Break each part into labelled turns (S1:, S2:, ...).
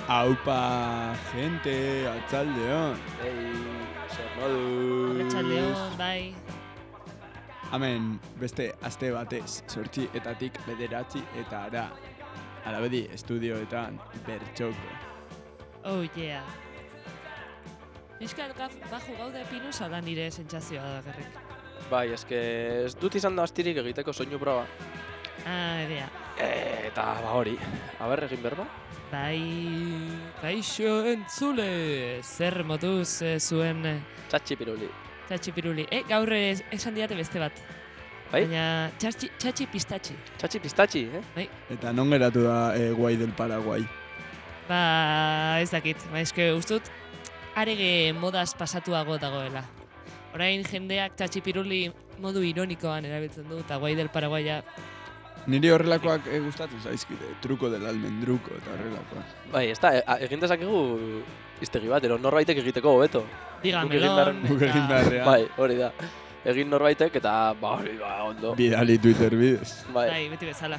S1: Aupa, gente, atzaldeon.
S2: Zer moduz.
S3: Arratsaldeon, bai.
S1: Hemen beste aste batez, 8etatik 9 eta ara. Alabedi, estudioetan bertxoko.
S3: Oh yeah. Piskat bajo gaude pinuz, ala nire sentsazioa da gerrik.
S2: Bai, ez dut izan da astirik egiteko soinu proba.
S3: Edea.
S2: Eta hori, aber egin berba?
S3: Bai, kaixo entzule, zer moduz zuen
S2: Txatxipiruli.
S3: txatxipiruli. Gaur esan diate beste bat.
S2: Bai?
S3: Baina txatxi pistatxi.
S2: Txatxi pistatxi,
S3: Bai.
S1: Eta non geratu da guai del Paraguai.
S3: Ba, ez dakit. Ba, eske ustut, arege modaz pasatuago dagoela. Orain jendeak txatxipiruli modu ironikoan erabiltzen du, eta guai del Paraguaia.
S1: Niri horrelakoak gustatzen zaizkite, truko del almendruko eta horrelakoak.
S2: Bai, ez da, egin dezakegu iztegi bat, ero norbaitek egiteko hobeto.
S3: Digamelon,
S1: Guk egin beharrean.
S2: Bai, hori da. Egin norbaitek eta, hori, ondo.
S1: Bidali Twitter bidez.
S2: Bai,
S3: Bai, beti bezala.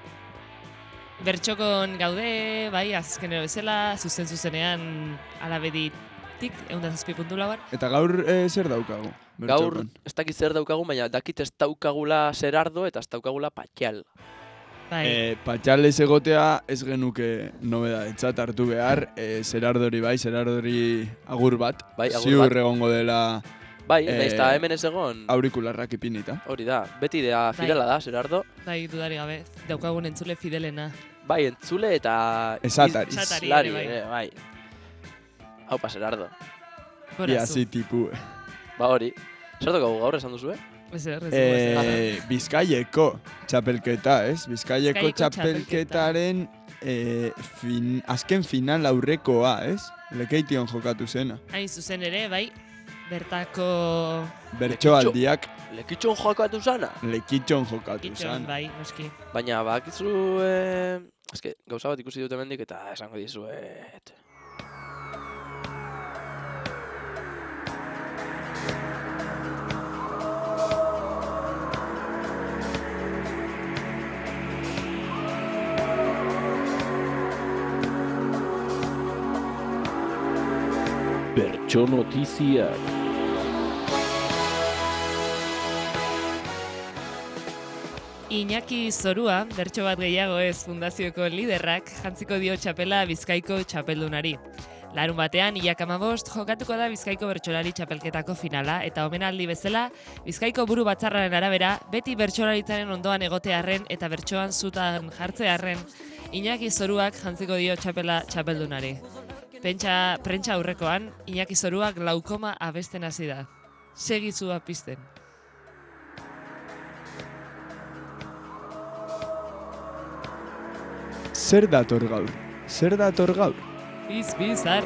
S3: Bertxokon gaude, bai, azkenero bezala, zuzenean alabeditik, 107.4.
S1: Eta gaur zer daukagu?
S2: gaur
S1: bertxokon?
S2: ez dakit zer daukagu, baina dakit ez daukagula Zerardo eta ez daukagula Patxal.
S3: Bai,
S1: Patxales egotea ez genuke nobedadetzat hartu behar, Zerardori bai, Zerardori agur bat,
S2: Bai, agur
S1: ziur
S2: bat.
S1: egongo dela
S2: Bai, nahiz eta hemen ez egon,
S1: aurikularrak ipinita.
S2: hori da, beti idea fidela da, Zerardo.
S3: bai, dudari gabe, daukagun entzule fidelena.
S2: Bai, entzule eta
S1: Esatari.
S3: Esatari
S2: islari
S3: ere, bai.
S2: ere, bai. Haupa, Zerardo.
S1: Ia
S3: Gorazu.
S1: zi tipu.
S2: Ba hori, zer daukagu gaur esan duzue?
S3: Ezer.
S1: Bizkaieko txapelketa, ez? Bizkaieko
S3: Bizkaiko
S1: txapelketaren azken final aurrekoa, ez? Lekeition jokatu zena.
S3: Hain zuzen ere, bai, bertako
S1: Bertsoaldiak
S2: Lekitxon jokatu zana?
S1: lekitxon jokatu
S3: kitxon,
S1: zan.
S3: bai, noski.
S2: Baina bakizu, gauza bat ikusi dut hemendik eta esango dizuet.
S4: Bertso notiziak.
S3: Iñaki Zorua, bertso bat gehiago ez fundazioko liderrak, jantziko dio txapela Bizkaiko txapeldunari. Larun batean, Ilak 15 jokatuko da Bizkaiko bertsolari txapelketako finala, eta omenaldi bezala, Bizkaiko buru batzarraren arabera, beti bertsolaritzaren ondoan egotearren eta bertsoan zutan jartzearren, Iñaki Zoruak jantziko dio txapela txapeldunari. Prentsa aurrekoan, Iñaki Zoruak glaukoma abesten hasi da. Segizua pizten.
S1: Zer dator gaur? Zer dator gaur?
S3: Biz, ar,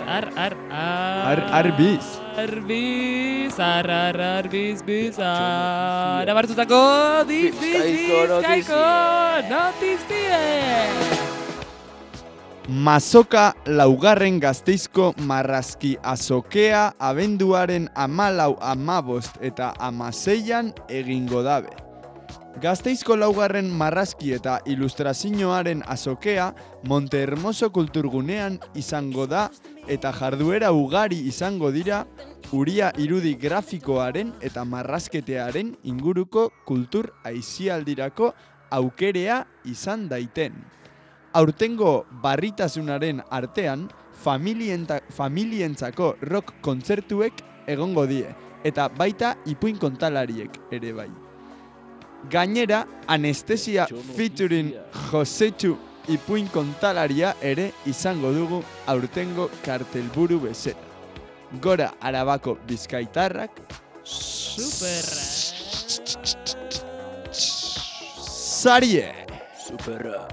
S1: Biz.
S3: Biz, ar, biz, ar. Abartutako, Bizkaiko notizie.
S1: Mazoka laugarren Gasteizko marrazki azokea abenduaren 14, 15 eta 16an egingo dabe. Gasteizko laugarren marrazki eta ilustrazioaren azokea Montehermoso kulturgunean izango da eta jarduera ugari izango dira Uria irudi grafikoaren eta marrazketearen inguruko kultur aisialdirako aukerea izan daiten. Aurtengo barritasunaren artean familientzako rock kontzertuek egongo die eta baita ipuin kontalariek ere bai. Gainera, anestesia featuring Josetxu ipuin kontalaria ere izango dugu aurtengo kartelburu bezala. Gora Arabako bizkaitarrak,
S3: Super.
S1: Sarie!
S2: Superra.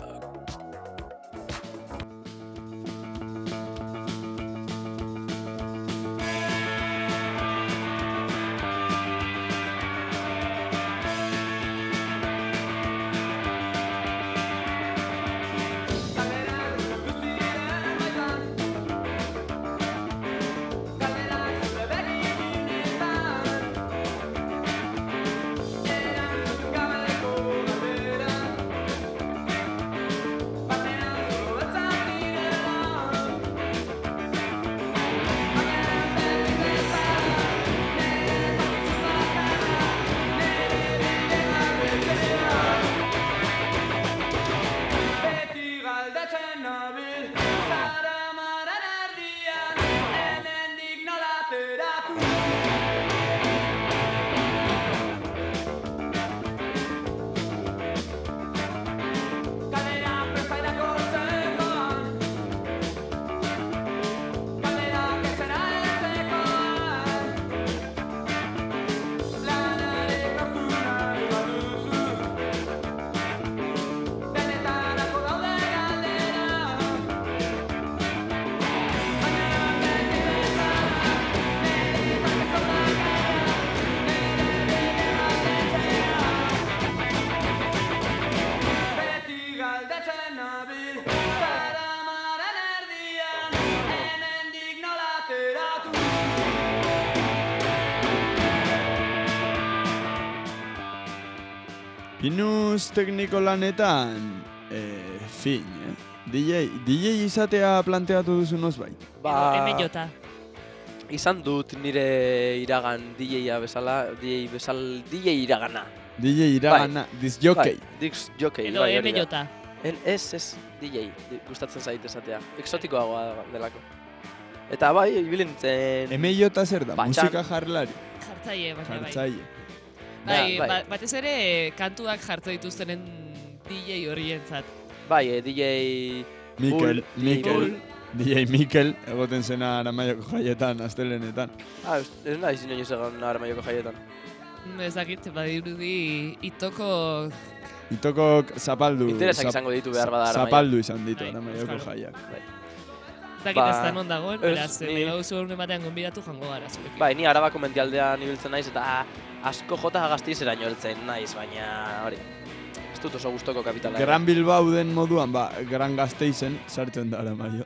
S1: Finuz tekniko lanetan, fin, DJ izatea planteatu duzu nozbait?
S3: MJ.
S2: Izan dut nire iragan DJ-a bezala, DJ iragana.
S1: DJ iragana, disjockey.
S2: Disc jockey,
S3: Edo
S2: bai, hori da.
S3: MJ.
S2: Ez, DJ, gustatzen zait esatea. Exotikoagoa delako. Eta bai, ibili nintzen...
S1: MJ zer da,
S2: Batxan.
S1: musika jarlari.
S3: Jartzaile, baina bai.
S1: Jartzaile.
S3: Bai, batez ere kantuak jartzen dituztenen DJ horientzat.
S2: Bai, DJ...
S1: Mikel,
S2: Bull.
S1: DJ Mikel, egoten zena Aramaioko jaietan, astelenetan.
S2: Ez nahi inoiz egon Aramaioko jaietan.
S3: Ez dakit, badirudi itoko...
S1: Itokok zapaldu.
S2: Interesak izango ditu behar bada Aramaio.
S1: Zapaldu izan ditu
S3: Bai,
S1: Aramaioko
S3: euskalo.
S1: jaiak.
S3: Ez dakit ez da
S2: Ba,
S3: non dagoen,
S2: ez,
S3: beraz,
S2: ni-
S3: gauzu horren batean gonbidatu jango gara zurekin.
S2: Bai, ni Arabako mendialdean ibiltzen naiz eta asko jota Gasteizeraino heltzen naiz, baina hori. Ez dut oso gustoko kapitala.
S1: Gran Bilbao den moduan, Gran Gasteizen sartzen da Aramaio.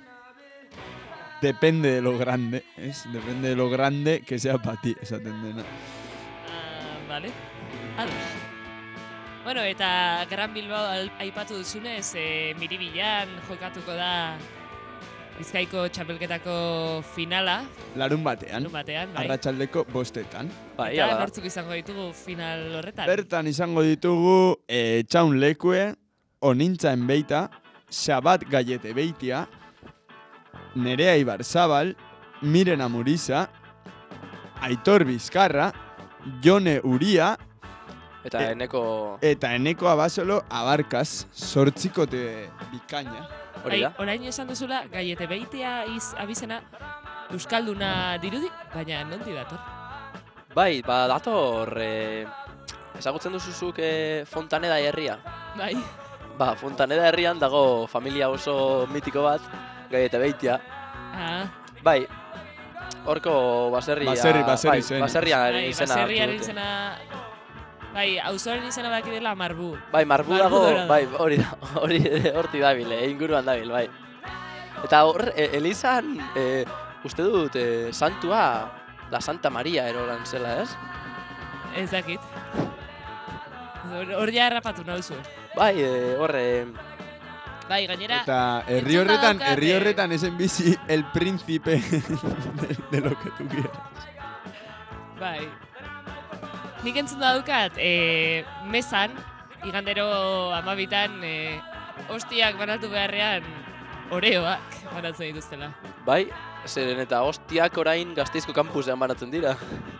S1: Depende de lo grande, ¿es? Depende de lo grande que sea para ti, esaten dena.
S3: Vale. Ados. Bueno, eta Gran Bilbao aipatu duzunez, Miribilan jokatuko da Bizkaiko txapelketako finala,
S1: Larun batean,
S3: batean, bai.
S1: arratsaldeko 5:00.
S2: Bai,
S3: Eta
S2: hala.
S3: nortzuk izango ditugu final horretan?
S1: Bertan izango ditugu Txaun Lekue, Onintzaen beita, Xabat Gaiete beitia, Nerea Ibarzabal, Miren Amuriza, Aitor Bizkarra, Jone Uria
S2: Eta
S1: eta Eneko Abasolo Abarkaz, 8 bikaina.
S2: hori da.
S3: Orain esan duzula, Gaiete beitia abizena Euskalduna dirudi, baina nondi dator?
S2: Bai, dator, ezagutzen duzuzuk Fontaneda herria.
S3: Bai.
S2: Fontaneda herrian dago familia oso mitiko bat, Gaiete beitia. Bai, horko baserria...
S1: Baserri zen.
S2: Baserriaren izena hartu
S3: Baserriaren
S2: dute.
S3: izena... Bai, auzoaren izena baki dela Marbu.
S2: Bai, Marbu
S3: Marbu
S2: dago,
S3: Dorado.
S2: bai, hori horti dabil, inguruan dabil, bai. Eta hor, Elizan, uste dut, santua, la Santa Maria erolan zela, ez?
S3: Ez dakit. Hor ja errapatu nauzu.
S2: Bai, hor,
S3: Bai, gainera...
S1: Eta herri
S3: entzun
S1: horretan,
S3: badaukat,
S1: herri horretan esen bizi el príncipe de lo que tú quieras.
S3: Bai. Nik entzun daukat, mesan, igandero 12an, hostiak banatu beharrean, oreoak banatzen dituztela.
S2: bai, zeren eta hostiak orain Gasteizko kampusean banatzen dira.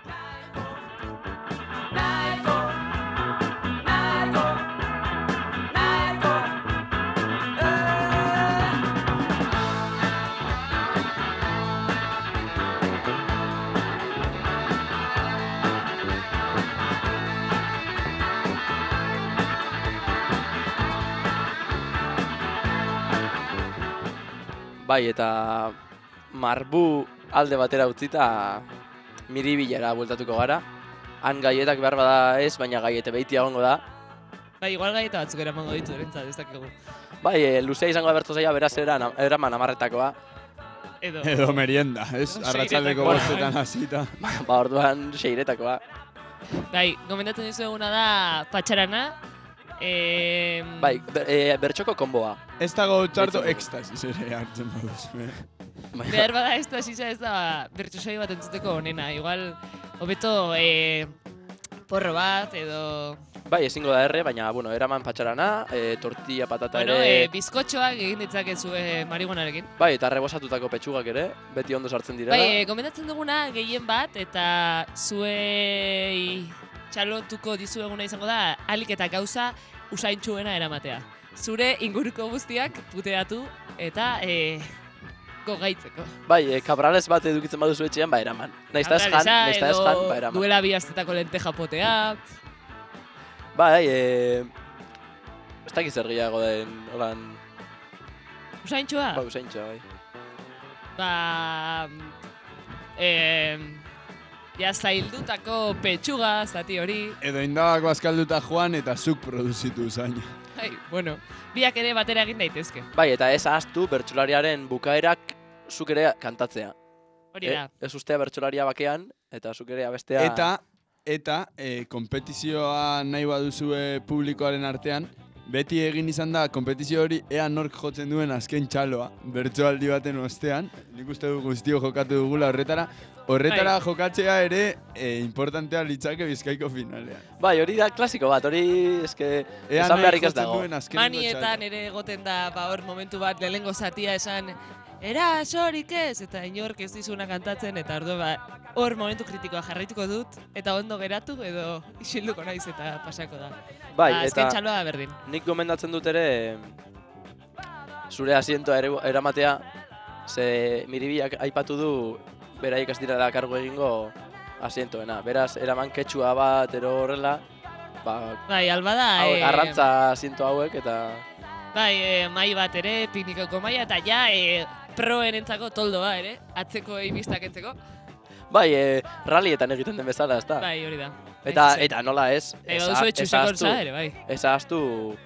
S2: Bai, eta Marbu alde batera utzita Miribilara bueltatuko gara. Han gaietak behar bada ez, baina gaiete beitia egongo da.
S3: Bai, igual gaieta batzuk eramango ditu erentzat, ez dakigu.
S2: Bai, luzea izango da bertu zaila, beraz eraman amarretakoa.
S1: Edo merienda, ez? Arratsaldeko
S3: Seiretakoa.
S1: 5:00 hasita.
S2: Orduan seiretakoa.
S3: Bai, gomendatzen dizueguna da patxarana.
S2: Bai, bertxoko konboa.
S1: Ez dago txarto
S2: Betzako.
S1: ekstasis ere hartzen baduzu,
S3: Behar bada ez da sisa ez da bertxosai bat entzuteko onena. Igual, hobeto porro bat edo...
S2: Bai, ezingo da erre, baina, bueno, eraman patxarana, tortilla, patata
S3: Bueno,
S2: ere...
S3: bizkotxoak egin ditzakezue marihuanarekin.
S2: Bai, eta rebosatutako petxugak ere, beti ondo sartzen direla.
S3: Bai, gomendatzen duguna gehien bat eta zuei txalotuko dizueguna izango da alik eta gauza usaintxuena eramatea. Zure inguruko guztiak puteatu eta gogaitzeko.
S2: Bai, cabrales bat edukitzen baduzu etxean, ba, eraman. Naizta ez jan, naizta ez jan, ba, eraman.
S3: Duela 2 astetako lenteja potea.
S2: Bai, ez dakiz zer gehiago den, holan...
S3: Usaintxua?
S2: Ba, usaintxa, bai.
S3: Ba... Ja zaildutako petxuga, zati hori.
S1: Edo indabako azkalduta joan eta zuk produzitu zaina.
S3: Bai, bueno, biak ere batera egin daitezke.
S2: Bai, eta ez ahaztu bertsolariaren bukaerak zuk ere kantatzea.
S3: Hori da.
S2: Ez ustea bertsolaria bakean, eta zuk ere abestea...
S1: Eta eta konpetizioa nahi baduzue publikoaren artean, beti egin izan da konpetizio hori ea nork jotzen duen azken txaloa, bertsoaldi baten ostean, nik uste du guztio jokatu dugula horretara jokatzea ere importantea litzake Bizkaiko finalean.
S2: Bai, hori da klasiko bat, hori eske esan beharrik ez dago.
S3: Manietan ere egoten da, hor momentu bat lehenengo zatia esan erasorik ez, eta inork ez dizuna kantatzen, eta hor momentu kritikoa jarraituko dut, eta ondo geratu edo isilduko naiz eta pasako da.
S2: Bai,
S3: azken txaloa berdin.
S2: Nik gomendatzen dut ere zure asientoa eramatea, ze Miribiak aipatu du beraiek ez direla kargo egingo asientoena. Beraz, eraman ketxua bat ero horrela,
S3: bai, albada...
S2: arrantza asiento hauek eta...
S3: Bai, mai bat ere, piknikoko maia, eta ja proenentzako toldoa ere, atzeko ibistak entzeko.
S2: Bai, rallietan egiten den bezala, ezta?
S3: Bai, hori da.
S2: Eta nola ez, ezaztu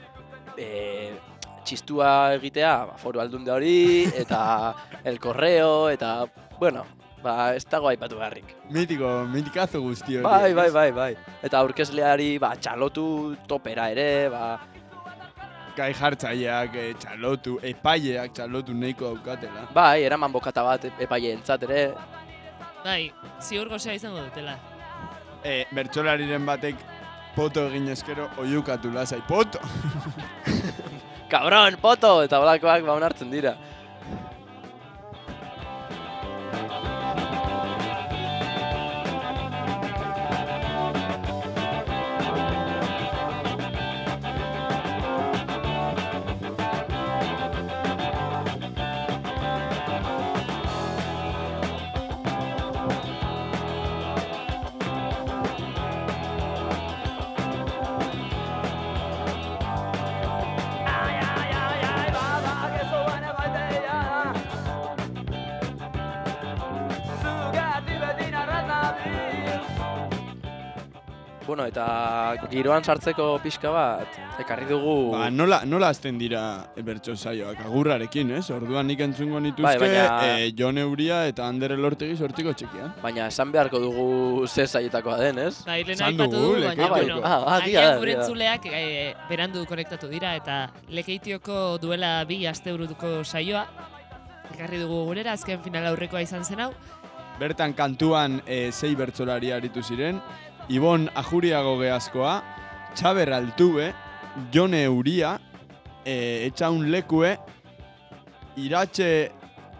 S2: txistua egitea foru aldunde hori, eta el correo, eta, bueno, ez dago aipatu beharrik.
S1: Mitikazo guzti hori.
S2: Bai. Eta aurkezleari txalotu topera ere,
S1: gai jartzaileak txalotu, epaileak txalotu nahiko daukatela.
S2: Bai, eraman bokata bat epaileentzat ere.
S3: Bai, ziur gozea izango dutela.
S1: Bertsolariren batek poto egin eskero oiukatu lasai, poto!
S2: Kabron, poto! Eta holakoak onartzen dira. Bueno, eta giroan sartzeko pixka bat, ekarri dugu...
S1: Nola azten dira bertso saioak, agurrarekin, ez? Orduan nik entzungo nituzke Jone Uria eta Ander Elortegi sortziko txikian.
S2: Baina esan beharko dugu ze saietakoa den, ez?
S3: Bai, lehen aipatu dugu, baina, bueno, agian gure entzuleak berandu konektatu dira, eta Lekeitioko duela 2 asteburuko saioa, ekarri dugu gurera, azken final aurrekoa izan zen hau.
S1: Bertan kantuan 6 bertsolari aritu ziren, Ibon Ajuriago Geazkoa, Txaber Altube, Jone Uria, Etxaun Lekue, Iratxe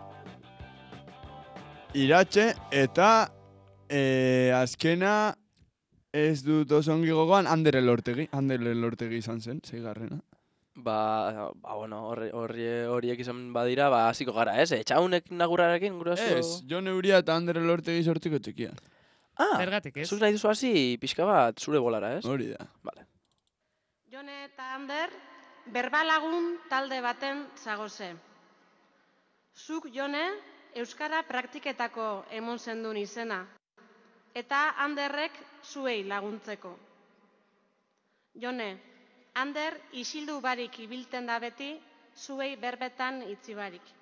S1: eta azkena ez dut oso ongi gogoan, Ander Elortegi izan zen, 6garrena.
S2: Bueno, horiek izan badira, hasiko gara, ez? Etxaunek nagurrarekin, gure oso?
S1: Ez, Jone Uria eta Ander Elortegi sortziko txikian.
S3: Zergatik, ez?
S2: Zuk nahi duzu hasi pixka bat zure bolara, ez?
S1: Hori da.
S2: Vale.
S5: Jone eta Ander, berbalagun talde baten zagoze. Zuk, Jone, euskara praktiketako emon zendun izena, eta Anderrek zuei laguntzeko. Jone, Ander isildu barik ibilten da beti, zuei berbetan itzi barik.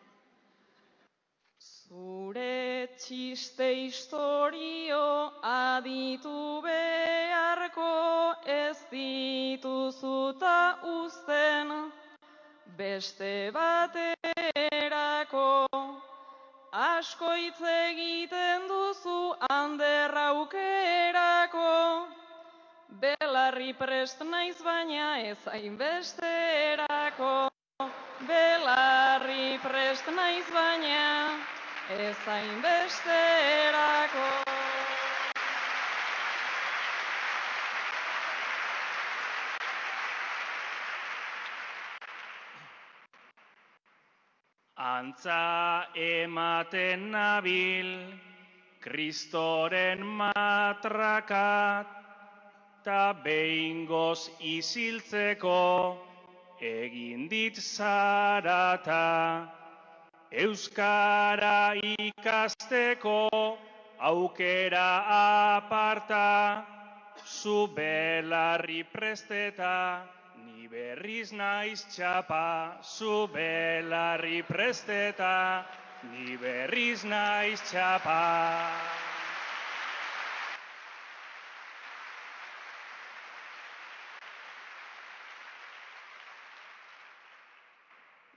S6: Zure txiste historio aditu beharko ez dituzuta uzten beste baterako. Asko hitz egiten duzu Ander aukerako, belarri prest naiz baina ez hainbesterako. Belarri prest naiz baina ez hainbesterako.
S7: Antza ematen nabil, Kristoren matrakat, ta behingoz isiltzeko egin dit zarata. Euskara ikasteko aukera aparta, zu belarri presteta, ni berriz naiz txapa. Zu belarri presteta, ni berriz naiz txapa.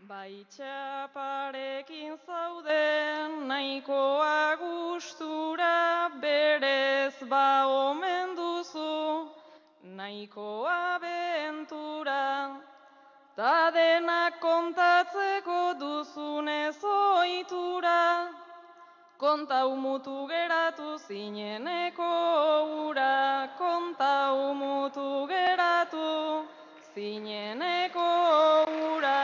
S6: Bai txaparekin zauden nahikoa gustura, berez ba omen duzu nahikoa bentura. Ta denak kontatzeko duzunez ohitura, kontau mutu geratu zineneko ura, kontau mutu geratu zineneko ura.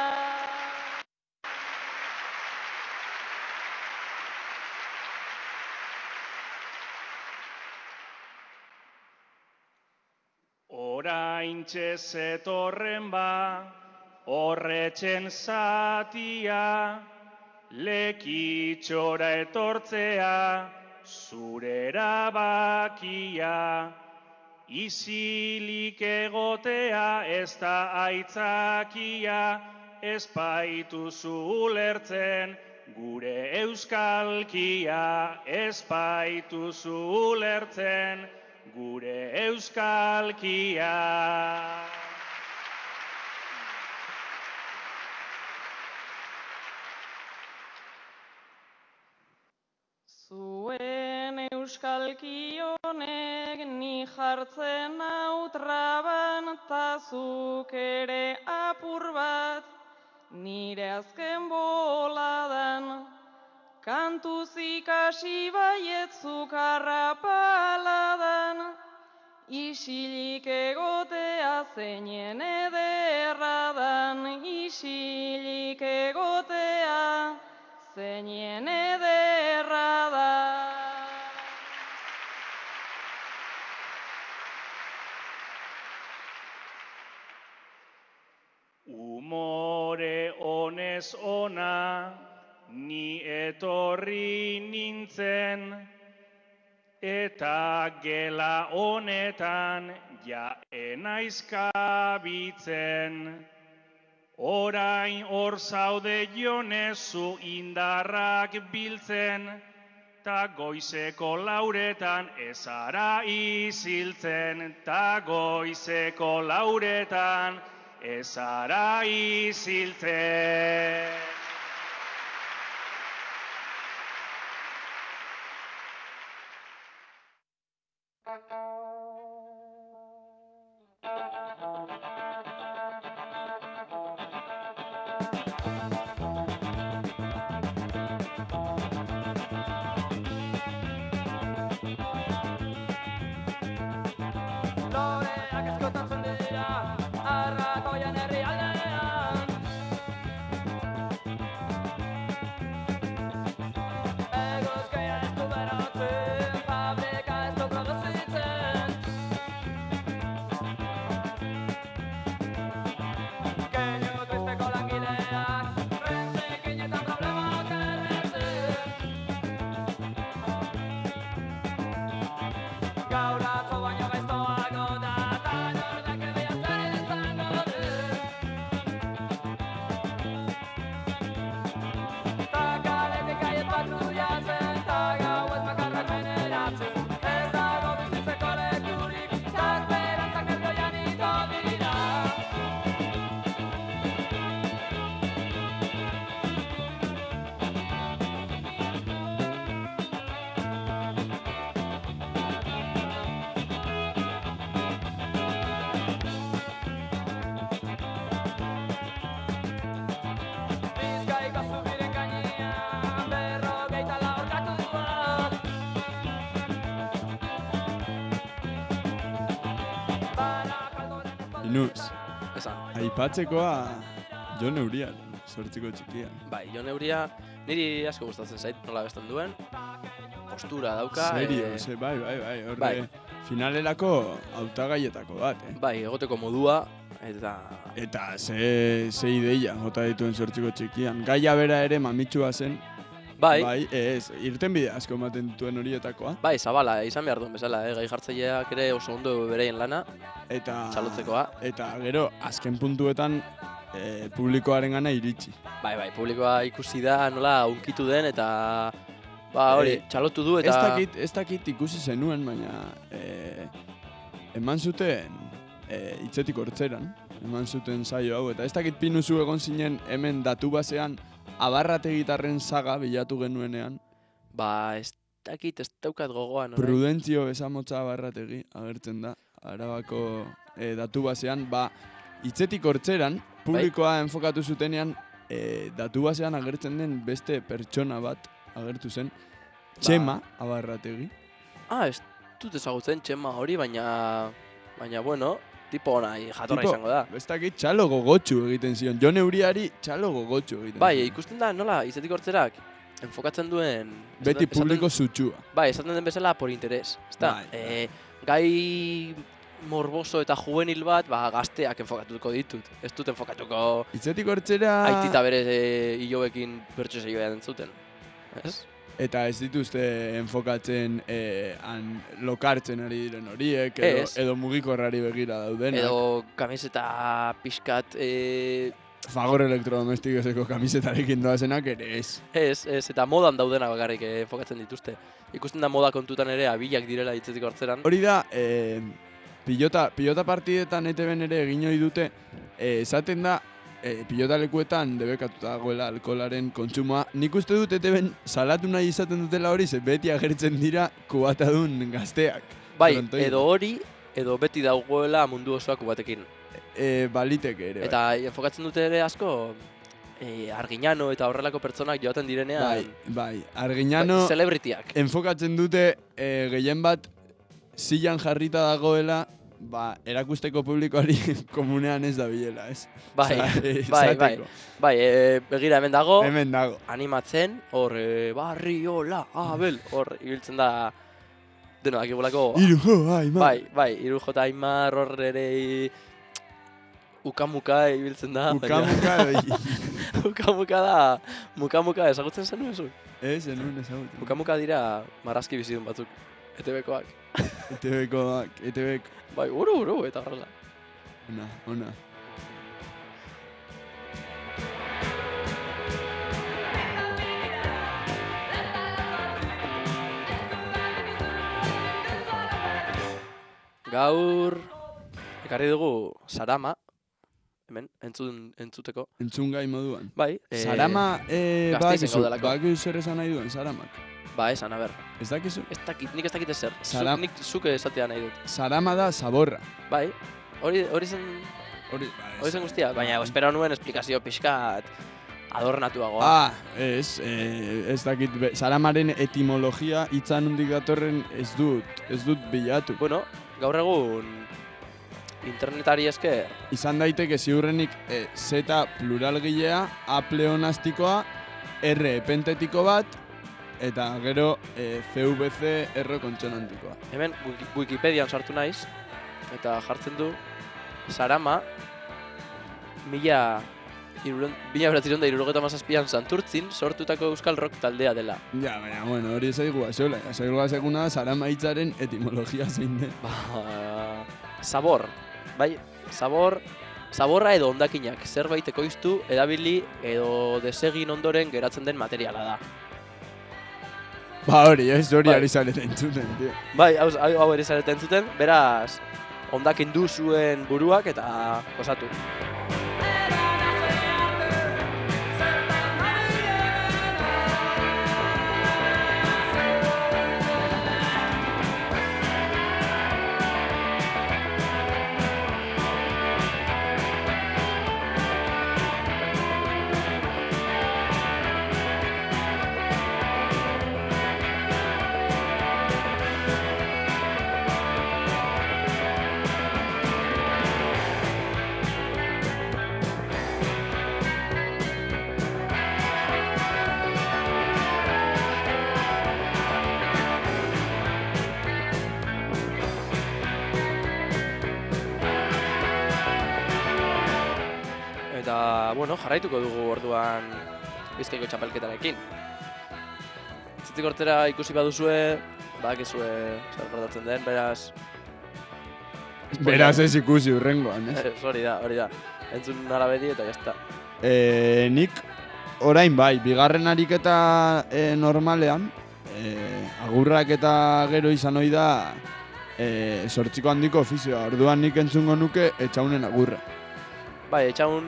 S7: Oraintxe zetorren ba, horretxen zatia, lekitxora etortzea, zure erabakia. Isilik egotea ez da aitzakia, ez baituzu ulertzen gure euskalkia, ez baituzu ulertzen gure euskalkia.
S6: Zuen euskalki honek ni jartzen nau traban, ta zuk ere apur bat nire azken boladan. Kantuz ikasi baietzuk arrapaladan, isilik egotea zeinen ederradan, isilik egotea zeinen ederradan.
S7: Umore honez ona, ni etorri nintzen, eta gela honetan ja enaiz kabitzen. Orain hor zaude jonezu indarrak biltzen, ta goizeko lauretan ezara iziltzen, ta goizeko lauretan ezara iziltzen.
S8: Loreak eskotatzen dira, arrakoian herrialdean. Eguzkia ez du berotzen, fabrika ez du produzitzen. Keinu tristeko langileak, rentzekin eta problemak erretzen. Gaur atzo baino gaiztoago da, ta nordak egia zer izango du. Ta kaletik gaietak rudiatzen, ta gauez bakarrak meneratzen. Ez dago bizitzeko lekurik, ta esperantzak ergoian ito dira. Bizkaiko zubiren gainean, 54 orkatuak. Barakaldoren
S1: Inuz,
S2: Esan.
S1: aipatzekoa Jon Euriaren, sortziko txikian.
S2: Bai, Jon Euria niri asko gustatzen zait, nola abesten duen. Postura dauka.
S1: Serio, bai, horre
S2: bai.
S1: finalerako hautagaietako bat,
S2: Bai, egoteko modua, eta
S1: Eta ze ideia jota dituen sortziko txikian. Gaia bera ere mamitsua zen.
S2: bai,
S1: Ez, irten bide asko ematen dituen horietakoa.
S2: bai, zabala, izan behar duen bezala, gai jartzaileak ere oso ondo bereien lana,
S1: Eta
S2: txalotzekoa.
S1: Eta gero, azken puntuetan publikoaren gana iritsi.
S2: Bai, publikoa ikusi da nola unkitu den, eta ba hori, txalotu du, eta
S1: Ez dakit ikusi zenuen, baina eman zuten hitzetik hortzeran. eman zuten saio hau, eta ez dakit pinuzu egon zinen hemen datu basean Abarrategitarren saga bilatu genuenean.
S2: Ba, ez dakit, ez daukat gogoan.
S1: Prudentzio Besamotza Abarrategi agertzen da, Arabako datu basean, ba, hitzetik hortzeran, publikoa enfokatu zutenean, datu basean agertzen den beste pertsona bat agertu zen, Txema Abarrategi.
S2: Ez dut ezagutzen Txema hori, baina bueno, tipo ona jatorra izango da.
S1: Ez dakit txalo gogotxu egiten zion, Jon Euriari txalo gogotxu egiten zion.
S2: Bai, ikusten da nola hitzetik hortzerak enfokatzen duen...
S1: Beti publiko zutxua.
S2: Bai, esaten den bezala por interes. Gai morboso eta juvenil bat, gazteak enfokatuko ditut. Ez dut enfokatuko...
S1: Hitzetik hortzera...
S2: Aitita bere hiloekin bertso zeioa entzuten. Ez?
S1: Eta ez dituzte enfokatzen lokartzen ari diren horiek, edo mugikorrari begira daudenak.
S2: Edo kamiseta pixkat...
S1: Fagor elektrodomestikoseko kamisetarekin doazenak ere ez.
S2: Ez, eta modan daudenak bakarrik enfokatzen dituzte. Ikusten da moda kontutan ere abilak direla hitzetik hortzeran.
S1: Hori da, pilota partidetan ETB-n ere egin ohi dute, esaten da, pilota lekuetan debekatuta dagoela alkoholaren kontsumoa. Nik uste dut ETB-n salatu nahi izaten dutela hori, ze beti agertzen dira kubatadun gazteak.
S2: Bai, edo hori, edo beti dagoela mundu osoa kubatekin.
S1: Baliteke ere.
S2: Eta enfokatzen dute ere asko, Arginano eta horrelako pertsonak joaten direnean...
S1: Bai, Arginano...
S2: Celebrityak.
S1: Enfokatzen dute gehien bat zilan jarrita dagoela, erakusteko publikoari komunean ez da bilela, ez?
S2: Bai, begira hemen dago.
S1: Hemen dago.
S2: Animatzen, hor, Barriola, Abel, hor, ibiltzen da... Deno, dakigulako...
S1: Irujo, Aimar.
S2: Bai, Irujo eta Aimar hor ere... Ukamuka ibiltzen da. Ukamuka da... Mukamuka ezagutzen zenuen zu?
S1: Ez, zenuen ezagutzen.
S2: Mukamuka dira marrazki bizidun batzuk. ETB-koak.
S1: ETB-ko.
S2: Bai, uru, eta horrela.
S1: Ona.
S2: Gaur ekarri dugu Sarama, hemen, entzuteko.
S1: Entzun gai moduan.
S2: Bai.
S1: Sarama,
S2: Gazteizen gaudelako.
S1: bakizu zer esan nahi duen, Saramak?
S2: Esan, aber.
S1: Ez dakizu?
S2: Nik ez dakit ezer. Nik zuke esatea nahi dut.
S1: Sarama da zaborra.
S2: Bai, hori zen... Hori zen guztia, baina espero nuen esplikazio pixkat adornatuagoa.
S1: Ez dakit, Saramaren etimologia hitzan hundik datorren ez dut bilatu.
S2: Bueno, gaur egun internetari esker.
S1: Izan daiteke ziurrenik Z pluralgilea, A pleonastikoa, R pentetiko bat, eta gero CVC R kontsonantikoa.
S2: Hemen Wikipedian sartu naiz, eta jartzen du Sarama 1977an Santurtzin sortutako euskal rock taldea dela.
S1: Ja, baina, bueno, hori ezaigu azola. Ezaigu azekuna da Sarama hitzaren etimologia zein den.
S2: Sabor, bai, zaborra edo hondakinak, zerbait ekoiztu, edabili edo desegin ondoren geratzen den materiala da.
S1: Hori ari zareta entzuten, tio.
S2: Bai, hau ari zareta entzuten, beraz, hondakin du zuen buruak eta osatu. Eta, bueno, jarraituko dugu orduan Bizkaiko txapelketarekin. Hitzetik hortera ikusi baduzue, badakizue zer gertatzen den, beraz...
S1: Beraz ez ikusi urrengoan, ez?
S2: Hori da. Entzun nara beti eta jazta.
S1: Nik orain bai, bigarren ariketa normalean, agurrak eta gero izan ohi da 8 handiko ofizioa. Orduan nik entzungo nuke etxaunen agurra.
S2: Bai, etxaun...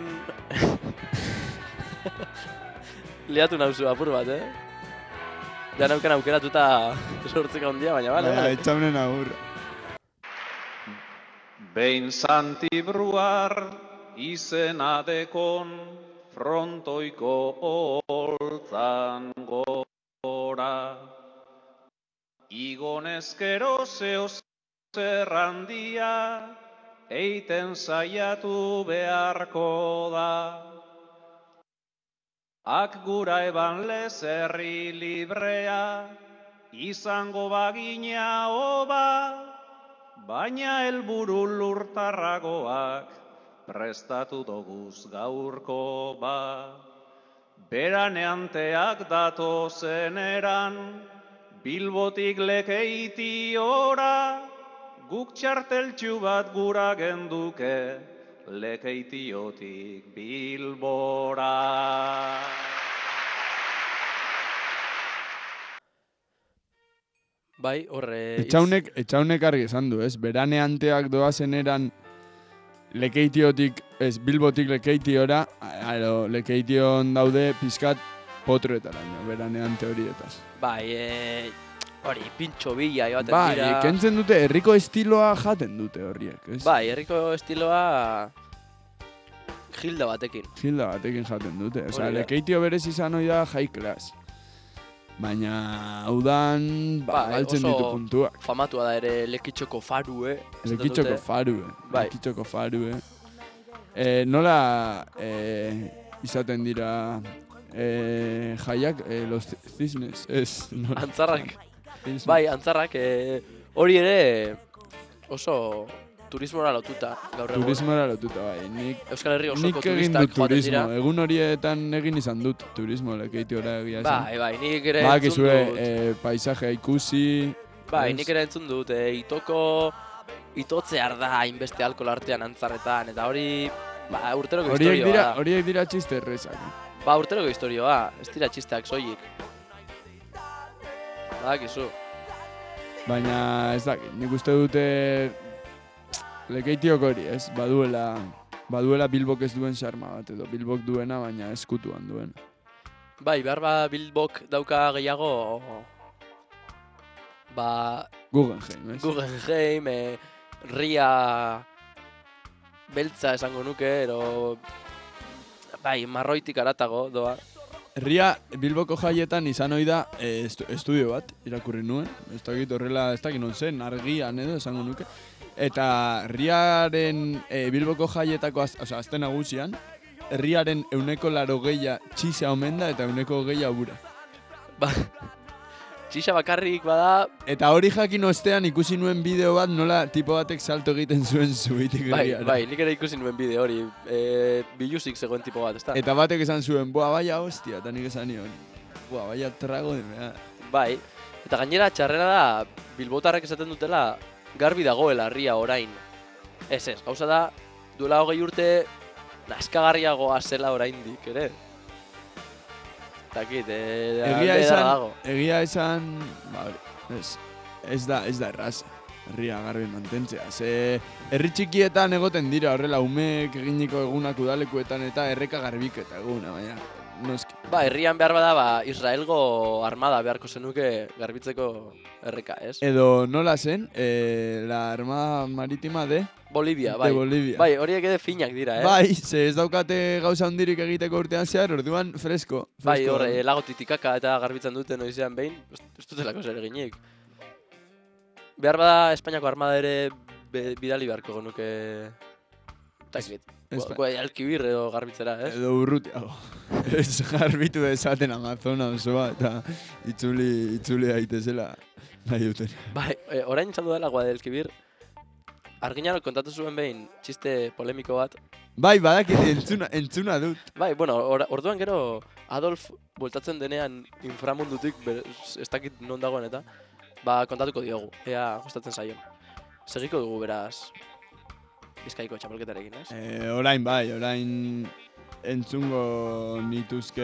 S2: Liatu nauzu apur bat, Ja nauken aukeratuta sortzeko handia, baina bale.
S1: Baina, etxaunen agurra.
S9: Behin Santibruar izena dekon frontoiko holtzan gora. Igonezkero zeo zerrandia eiten saiatu beharko da. Ak gura eban lez herri librea, izango bagina oba, baina helburu lurtarragoak prestatu doguz gaurko ba. Beraneanteak datozen eran, Bilbotik Lekeiti ora, guk txarteltxu bat gura genduke, Lekeitiotik Bilbora.
S2: Bai, horre...
S1: Etxaunek argi esan du, ez? Beraneanteak doazen eran Lekeitiotik, ez, Bilbotik Lekeitiora, Lekeition daude pizkat potroetaraino, beraneante horietaz.
S2: Bai, hori, pintxo bila joaten dira.
S1: Bai, kentzen dute, herriko estiloa jaten dute horriek, ez?
S2: Bai, herriko estiloa gilda batekin.
S1: Gilda batekin jaten dute, osea, Lekeitio berez izan hori da high class. Baina, udan, galtzen ditu puntuak.
S2: Famatua da ere Lekitxoko farue.
S1: Lekitxoko farue,
S2: bai.
S1: Lekitxoko farue. Nola izaten dira jaiak, los cisnes, ez?
S2: Antzarrak. Bai, antzarrak, hori ere oso turismora lotuta gaur egun.
S1: Turismora lotuta, bai.
S2: Euskal Herri osoko turistak joaten dira.
S1: Egun horietan egin izan dut turismo Lekeitiora egia esan.
S2: Bai, nik ere entzun dut.
S1: Paisajea ikusi.
S2: Bai, nik ere entzun dut, itotzear da hainbeste alkohol artean antzarretan, eta hori, urteroko historioa da.
S1: Horiek dira txiste errezak.
S2: Urteroko historioa, ez dira txisteak soilik. Badakizu.
S1: Baina ez dakit, nik uste dute Lekeitiok hori, ez? Baduela Bilbok ez duen xarma bat edo Bilbok duena, baina eskutuan duena.
S2: Bai, behar Bilbok dauka gehiago
S1: Guggenheim, ez?
S2: Guggenheim, Ria beltza esango nuke, ero bai, marroitik aratago doa.
S1: Ria Bilboko jaietan izan ohi da estudio bat irakurri nuen. Ez dakit horrela, ez dakit non zen, argian edo esango nuke. Eta Riaren Bilboko jaietako azten nagusian, Riaren 80% txisa omen da eta 20% abura.
S2: Txisa bakarrik bada...
S1: Eta hori jakin ostean ikusi nuen bideo bat nola tipo batek salto egiten zuen zubitik Riara.
S2: Bai, nik ere ikusi nuen bideo hori, bilusik zegoen tipo bat, ezta?
S1: Eta batek esan zuen, baia hostia, eta nik esan nion, baia trago demea.
S2: Bai, eta gainera txarrera da, bilbotarrek esaten dutela, garbi dagoela Ria orain. Ez, gauza da, duela 20 urte, naskagarriagoa zela oraindik, ere? Takit,
S1: egia esan, ez da erraza, Ria garbi mantentzea. Herri txikietan egoten dira horrela umeek eginiko egunak udalekuetan eta erreka garbiketa eguna, baina noski.
S2: Herrian behar bada, Israelgo armada beharko zenuke garbitzeko erreka, ez?
S1: Edo nola zen, la armada maritima de...
S2: Bolivia,
S1: bai. De Bolivia.
S2: Bai, horiek ere finak dira,
S1: Bai, ez daukate gauza hundirik egiteko urtean zehar, orduan fresko.
S2: Bai, horre, lago titikaka eta garbitzen duten noizean behin, ez dutelako zer eginik. Behar bada Espainiako armada ere bidali beharko genuke... Takit, Guadalquivir edo garbitzera, ez?
S1: Edo urrutiago. Ez garbitu esaten Amazona osoa eta itzuli daitezela nahi duten.
S2: Bai, orain izan dudala Guadalquivir, Arginarok kontatu zuen behin txiste polemiko bat.
S1: Bai, badakit, entzuna dut.
S2: Bai, bueno, orduan gero Adolf bueltatzen denean inframundutik, ez dakit non dagoen eta, kontatuko diogu, ea gustatzen zaion. Segiko dugu beraz Bizkaiko txapelketarekin, ez?
S1: Orain entzungo nituzke,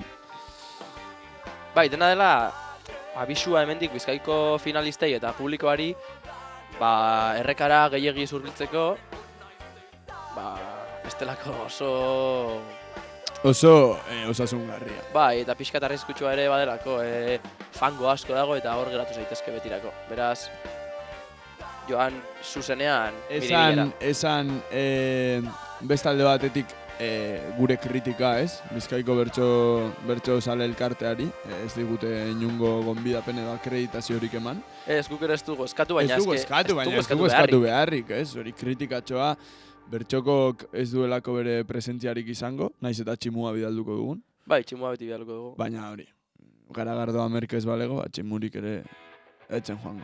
S2: Bai, dena dela, abisua hemendik Bizkaiko finalistei eta publikoari, errekara gehiegi zurbiltzeko, bestelako oso...
S1: Oso osasungarria.
S2: Bai, eta pixka arriskutsua ere badelako, fango asko dago eta hor geratu zaitezke betirako. Beraz, joan zuzenean miribillera.
S1: Esan bestalde batetik gure kritika, ez? Bizkaiko bertso sale elkarteari, ez digute inungo gonbidapen edo akreditaziorik eman.
S2: Ez, guk ere ez dugu eskatu, baina
S1: ez dugu eskatu beharrik, ez? Hori kritikatxoa, bertxokok ez duelako bere presentziarik izango, naiz eta tximua bidalduko dugun.
S2: Bai, tximua beti bidalduko dugu.
S1: Baina hori, garagardoa merkez balego, tximurik ere etzen joango.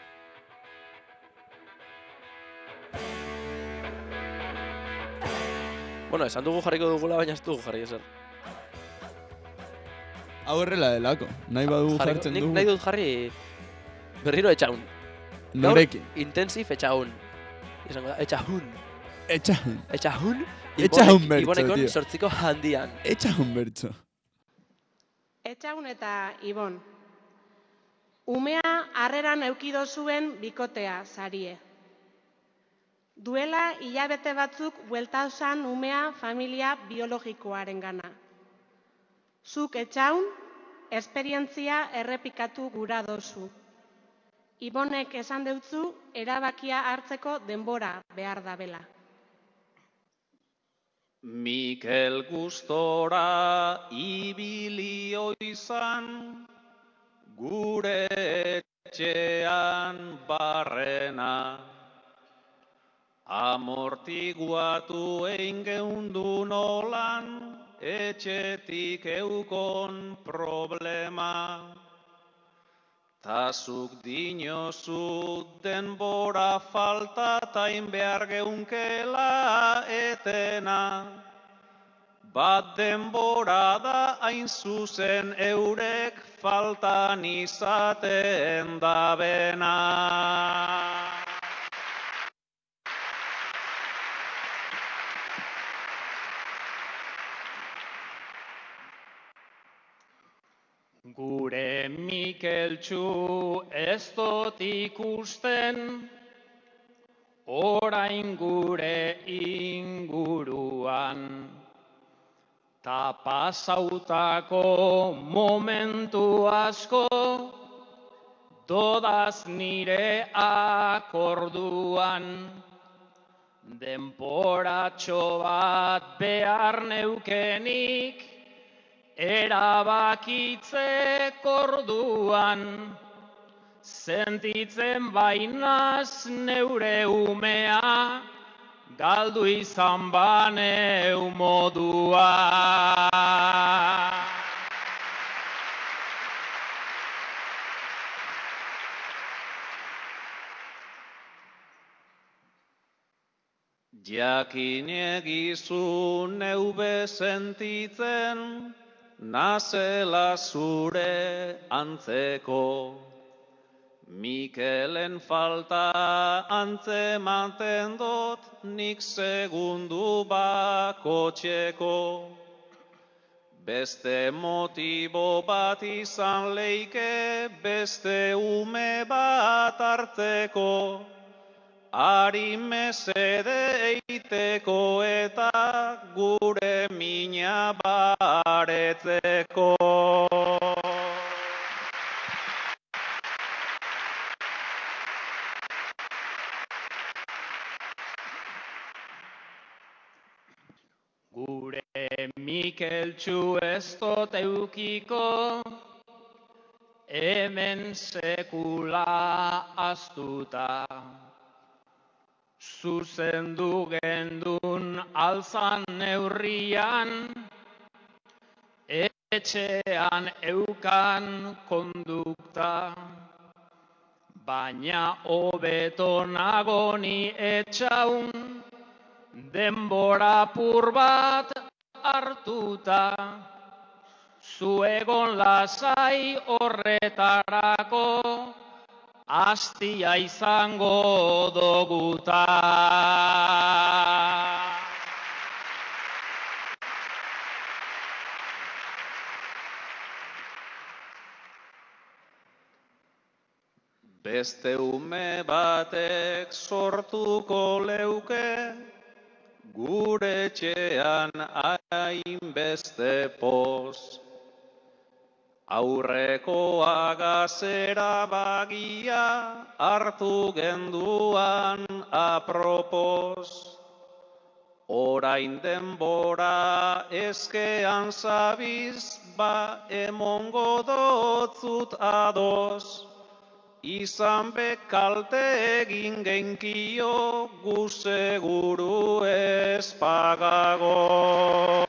S2: Bueno, esan dugu jarriko dugula, baina ez dugu jarri ezer.
S1: Hau horrela delako, nahi badugu jartzen dugu.
S2: Nahi dut jarri berriro etxaun.
S1: Norekin?
S2: Intensif etxaun. Etxahun.
S1: Etxahun bertso,
S2: Ibonekon
S1: tío.
S2: sortziko handian.
S1: Etxahun bertso.
S5: Etxaun eta Ibon. Umea harreran eukido zuen bikotea sarie. Duela hilabete batzuk bueltausan umea familia biologikoaren gana. Zuk etxaun, esperientzia errepikatu gura dozu. Ibonek esan deutzu, erabakia hartzeko denbora behar dabela.
S9: Mikel gustora ibili oizan, gure etxean barrena. Amortiguatu egin geundu nolan, etxetik eukon problema. Tazuk dinozu denbora falta tain behar geunkela etena. Bat denbora da hain zuzen eurek faltan izaten dabena.
S6: Gure Mikeltxu ez dut ikusten, orain gure inguruan. Ta pasautako momentu asko, dodaz nire akorduan. Denporatxo bat behar neukenik, erabakitzek orduan, sentitzen bainaz neure umea, galdu izan baneu modua.
S9: Jakin egizu neube sentitzen, nazela zure antzeko. Mikelen falta antzematen dut, nik segundu bakotxeko. Beste motibo bat izan leike, beste ume bat hartzeko. Ari mesede eiteko eta gure mina baretzeko.
S6: Gure Mikeltxu ez dut eukiko, hemen sekula astuta. Zuzendu gendun alzan neurrian, etxean eukan kondukta. Baina hobeto nago ni etxaun, denbora pur bat hartuta. Zuegon lasai horretarako, astia izango doguta.
S9: Beste ume batek sortuko leuke, gure etxean hainbeste poz. Aurrekoa gazera bagia hartu genduan apropos. Orain denbora eskean zabiz, ba emongo dotzut ados. Izan bekalte egin genkio, gu seguru ez pagago.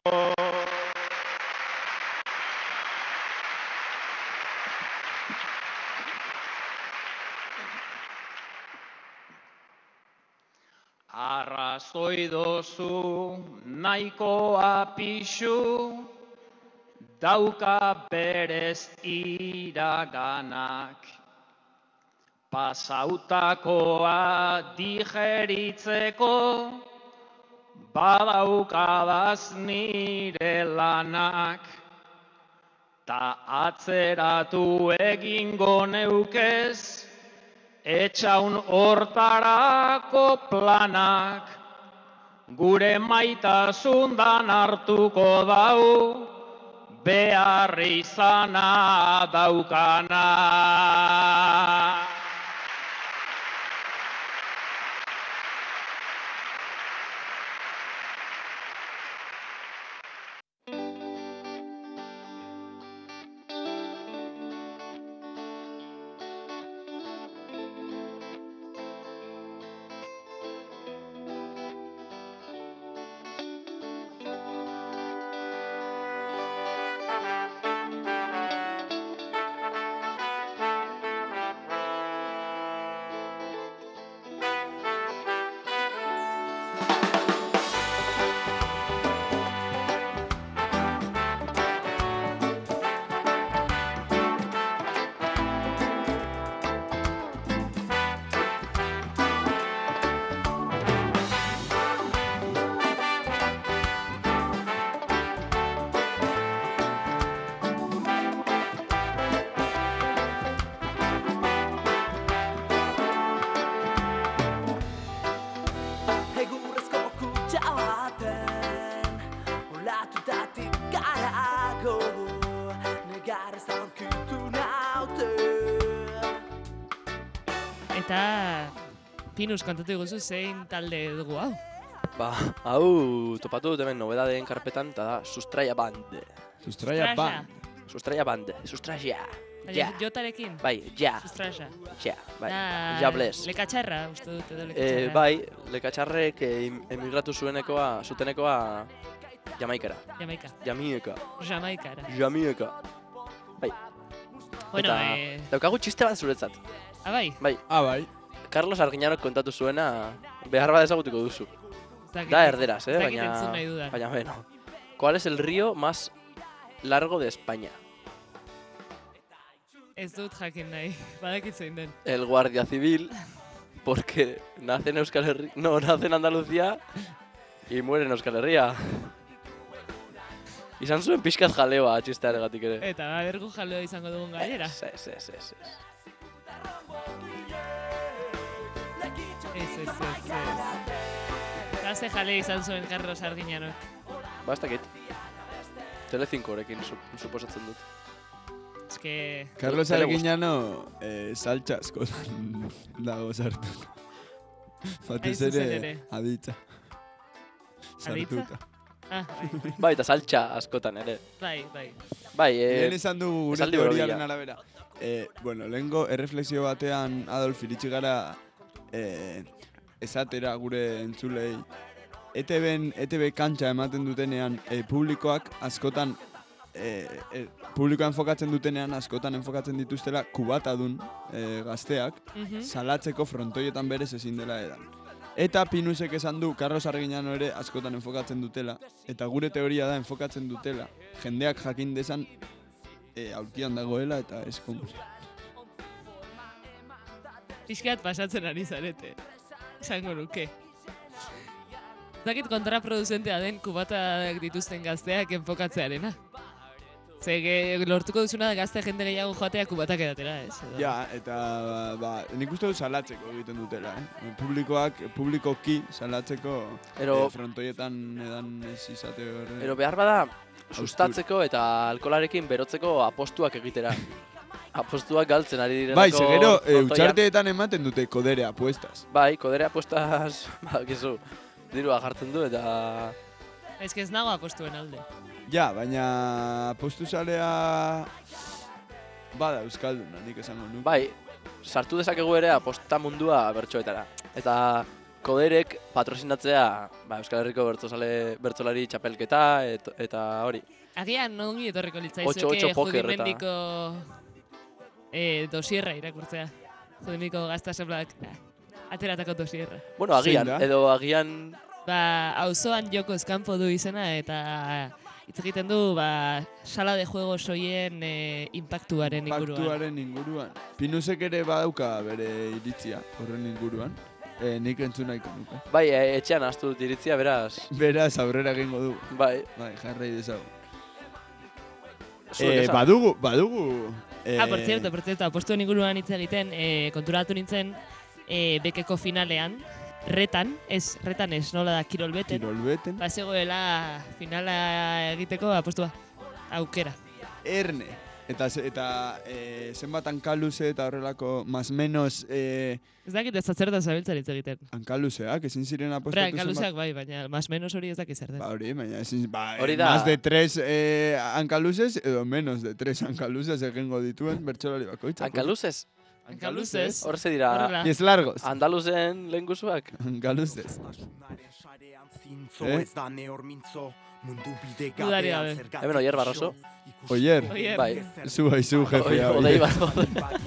S9: Arrazoi dozu nahikoa pixu, dauka berez iraganak. Pasautakoa digeritzeko, badaukadaz nire lanak. Ta atzeratu egingo neukez, etxaun hortarako planak. Gure maitasundan hartuko dau, behar izana daukana.
S3: Eta Pinus, kontatu iguzu zein talde dugu hau?
S2: Ba, hau topatu dut hemen nobedadeen karpetan, eta da Sustraia Band.
S1: Sustraia Band.
S2: Sustraia Band, Sustraia.
S3: Ja. Jotarekin?
S2: Bai, ja.
S3: Sustraia.
S2: Ja, bai.
S3: Da,
S2: Jables.
S3: Lekatxarra, uste dut edo lekatxarra.
S2: Bai, lekatxarrek emigratu zutenekoa Jamaikara. Jamaika. Bai.
S3: Bueno,
S2: daukagu txiste bat zuretzat.
S3: Bai?
S2: Bai.
S1: Bai.
S2: Carlos Arguiñanok kontatu zuena, behar bat ezagutiko duzu. Da erderaz, baina bueno. ¿Cuál es el río más largo de España?
S3: Ez dut jakin nahi, badakit zein den.
S2: El Guardia Civil, porque nace en Euskal Herria, no, nace en Andalucía y muere en Euskal Herria. Izan zuen pixkat jaleoa txistearegatik ere.
S3: Eta bergu jaleoa izango dugun gainera.
S2: Ez.
S3: Gazte jale izan zuen Carlos Arguiñanok.
S2: Ba, ez dakit. Tele5-rekin suposatzen dut.
S1: Carlos Arguiñano saltxa askotan dago sartu. Batez ere aditza. Sartuta.
S2: Bai, eta saltxa askotan ere.
S3: Bai.
S1: Lehen esan dugu gure teoriaren arabera. Bueno, lehengo erreflexio batean, Adolf, iritsi gara esatera gure entzulei. ETB kantxa ematen dutenean publikoak askotan publikoa enfokatzen dutenean askotan enfokatzen dituztela kubatadun gazteak salatzeko frontoietan berez ezin dela edan. Eta Pinusek esan du, Carlos Arguiñano ere askotan enfokatzen dutela, eta gure teoria da enfokatzen dutela, jendeak jakin dezan aurkian dagoela eta ez komun.
S3: Pixkat pasatzen ari zarete, esango nuke. Zakit kontraproduzentea den kubatak dituzten gazteak enfokatzearena. Lortuko duzuna gazte jende gehiago joatea kubatak edatera, ez?
S1: Ja, eta nik uste dut salatzeko egiten dutela, publikoki salatzeko frontoietan edan ez izate horre.
S2: Ero behar bada, sustatzeko eta alkolarekin berotzeko apostuak egitera. Apostuak galtzen ari direlako.
S1: Bai, segero, utxarteetan ematen dute kodere apuestas.
S2: Bai, kodere apuestas, badakizu, dirua jartzen du eta...
S3: Ez que ez nago apostuen alde.
S1: Ja, baina apostu zalea bada euskalduna, nik esango nu.
S2: Bai, sartu dezakegu ere aposta mundua bertsoetara. Eta koderek patrozinatzea Euskal Herriko bertsolari txapelketa eta hori.
S3: Agian ongi etorriko litzaizuke Judimendiko dosierra irakurtzea. Judimendiko gazta asamblak ateratako dosierra.
S2: Bueno, agian, edo agian...
S3: Auzoan joko eskanpo du izena eta hitz egiten du sala de juego soien impactuaren inguruan.
S1: Pinusek ere badauka bere iritzia horren inguruan. Nik entzun nahiko nuke.
S2: Bai, etxean ahaztu dut iritzia, beraz.
S1: Beraz, aurrera egingo du.
S2: Bai.
S1: Bai, jarrai dezago. Badugu.
S3: Por cierto, apostuen inguruan hitz egiten, konturatu nintzen bekeko finalean, retan ez, nola da, kirolbeten. Zegoela finala egiteko apostua, aukera.
S1: Erne. Eta zenbat hankaluze eta horrelako, más menos...
S3: Ez dakit ez atzertan zabiltzan hitz egiten.
S1: Hankaluzeak, ezin ziren apostatu zenbat?
S3: Hankaluzeak bai, baina más menos hori ez dakit zer den.
S1: Hori, baina ezin... Más de 3 hankaluzes edo menos de 3 hankaluzes egingo dituen bertsolari bakoitzak.
S2: Hankaluzes?
S3: Hankaluzes.
S2: Hor ze dira...
S1: Pies largos.
S2: Andaluzen lehen guzuak?
S1: Hankaluzes.
S3: Dudari gabe.
S2: Hemen Oier Barroso.
S1: Oier?
S2: Bai.
S1: Zu haizu, jefea.
S2: Odei Barroso.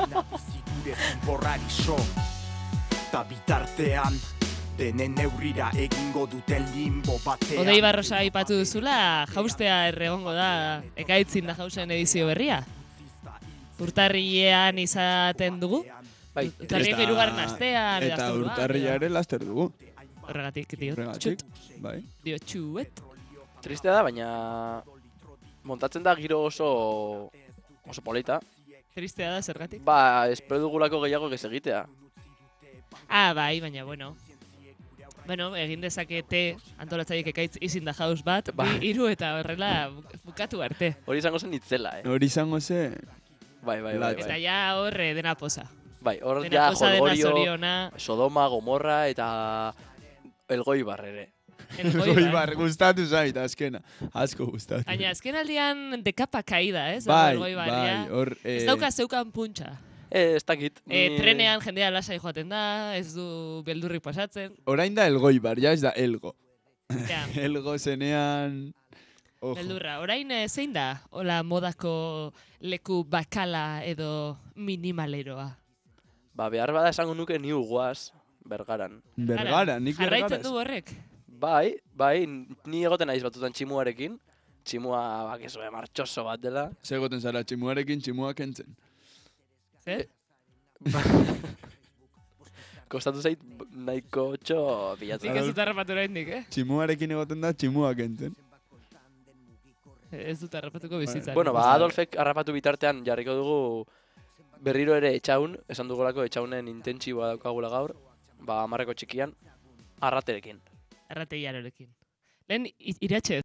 S10: Ta bitartean denen neurrira egingo duten limbo batean.
S3: Odei Barrosa aipatu duzula, jaustea erregongo da, ekaitzin da jausen edizio berria. Urtarrilean izaten dugu.
S2: Bai.
S3: Urtarriak hirugarren astean.
S1: Eta urtarria ere laster dugu.
S3: Horregatik, dio txuet.
S2: Tristea da, baina montatzen da giro oso polita.
S3: Tristea da, zergatik?
S2: Espero dugulako gehiago ez egitea.
S3: Bai, baina, bueno, egin dezakete antolatzaiek ekaitz izin da jauz bat, 3 eta horrela bukatu arte.
S2: Hori izango zen itzela,
S1: Hori izango zen...
S2: Bai.
S3: Eta ja hor dena posa.
S2: Bai, hor ja Jolgorio, Sodoma, Gomorra eta Elgoibar ere.
S1: Elgoibar, gustatu zait, azkena. Asko gustatu.
S3: Baina azken aldian dekapa kaida, ez?
S1: Bai.
S3: Ez dauka zeukan puntxa.
S2: Ez dakit.
S3: Trenean jendea lasai joaten da, ez du beldurrik pasatzen.
S1: Orain da Elgoibar, ja ez da Elgo.
S3: Ja.
S1: Elgo zenean...
S3: Beldurra, orain zein da? Hola modako leku bakala edo minimaleroa?
S2: Behar bada esango nuke New Guaz, Bergaran.
S1: Bergaran, nik Bergaraz.
S3: Jarraitzen du horrek?
S2: Bai, ni egoten naiz batutan tximuarekin. Tximua, martxoso bat dela.
S1: Zegoten zara tximuarekin, tximua kentzen.
S3: Zer?
S2: Kostatu zait nahiko txo bilatzen.
S3: Nik ez dut harrapatu oraindik,
S1: Tximuarekin egoten da, tximua kentzen.
S3: Ez dut harrapatuko bizitzak.
S2: Bueno, Adolfek harrapatu bitartean jarriko dugu berriro ere etxaun, esan dugulako etxaunen intentsiboa daukagula gaur, 10 txikian, arraterekin.
S3: Arrateiarekin. Lehen iratxe.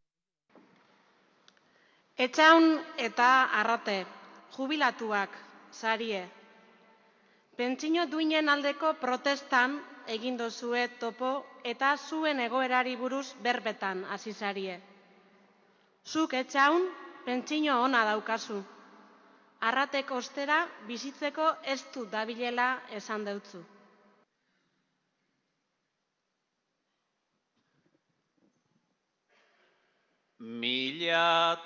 S5: Etxaun eta arrate, jubilatuak, sarie. Pentsio duinen aldeko protestan egin dozue topo eta zuen egoerari buruz berbetan hasi sarie. Zuk etxaun, pentsio ona daukazu. Arratek ostera bizitzeko ez du dabilela esan deutzu.
S9: €1,200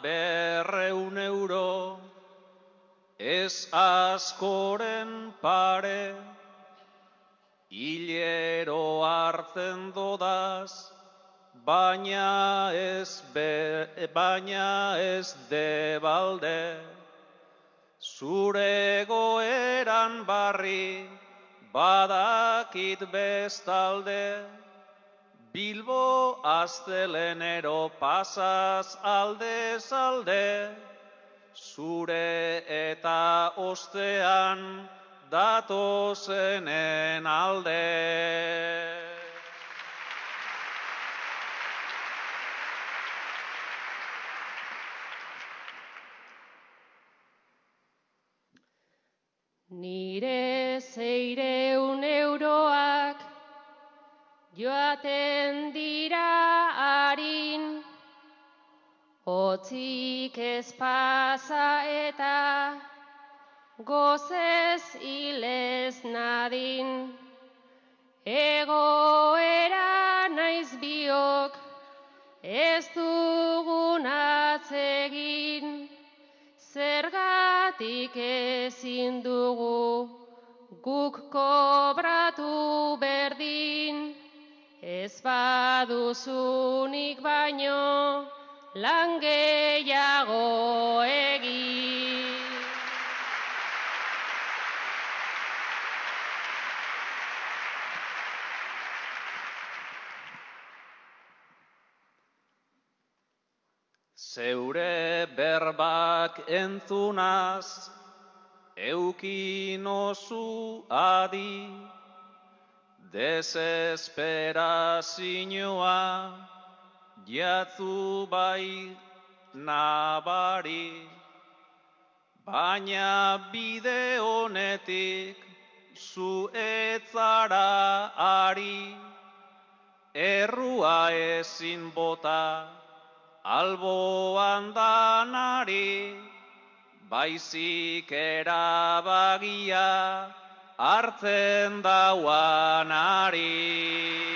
S9: ez askoren pare, hilero hartzen dodaz, baina ez debalde, zure goeran barri badakit bestalde, Bilbo aztelenero pasaz aldez alde, zure eta ostean datozenen alde.
S6: Nire 600 euroak joaten dira harin, hotzik ez pasa eta gozez hilez nadin. Egoera naiz biok ez dugun atzegin, zergatik ezin dugu guk kobratu berdin. Ez baduzunik baino lan gehiago egin.
S9: Zeure berbak entzunaz, eukin osu adi, desesperazioa jatzu bai nabari, baina bide honetik zu etzara ari, errua ezin bota alboan danari, baizik erabagia hartzen dauanari.